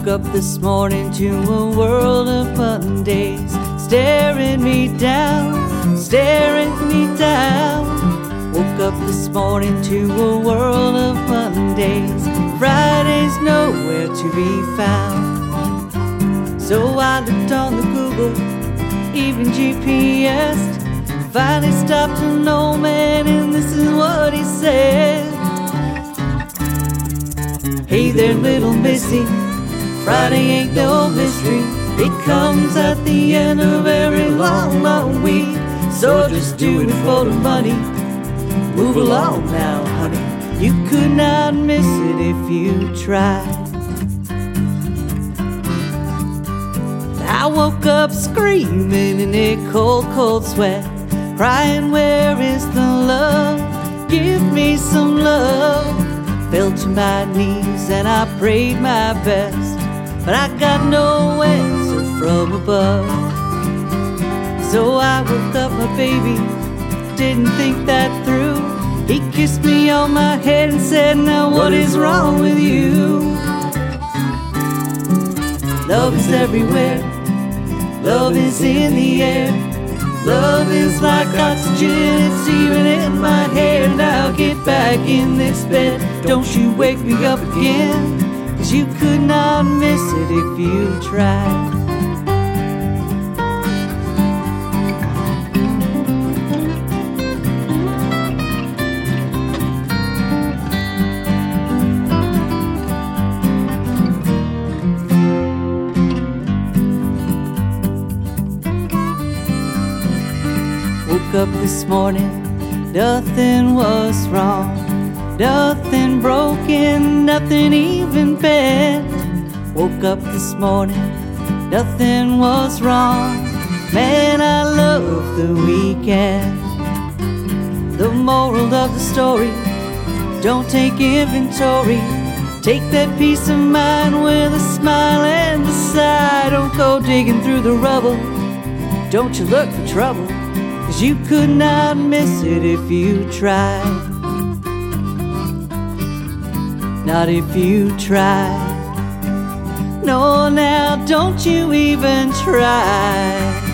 Woke up this morning to a world of Mondays staring me down, staring me down. Woke up this morning to a world of Mondays, Fridays nowhere to be found. So I looked on the Google, even GPS'd, finally stopped an old man and this is what he said. Hey there little missy, Friday ain't no mystery. It comes at the end of every long, long week. So just do it for the money. Move along now, honey. You could not miss it if you tried. I woke up screaming in a cold, cold sweat, crying, where is the love? Give me some love. Fell to my knees and I prayed my best, but I got no answer from above. So I woke up my baby, didn't think that through. He kissed me on my head and said, now what is wrong with you? Love is everywhere, love is in the air. Love is like oxygen, it's even in my hair. Now get back in this bed, don't you wake me up again, 'cause you could not miss it if you tried. Woke up this morning, nothing was wrong, nothing broken, nothing even bent. Woke up this morning, nothing was wrong. Man, I love the weekend. The moral of the story, don't take inventory. Take that peace of mind with a smile and a sigh. Don't go digging through the rubble, don't you look for trouble, 'cause you could not miss it if you tried. Not if you tried. No, now don't you even try.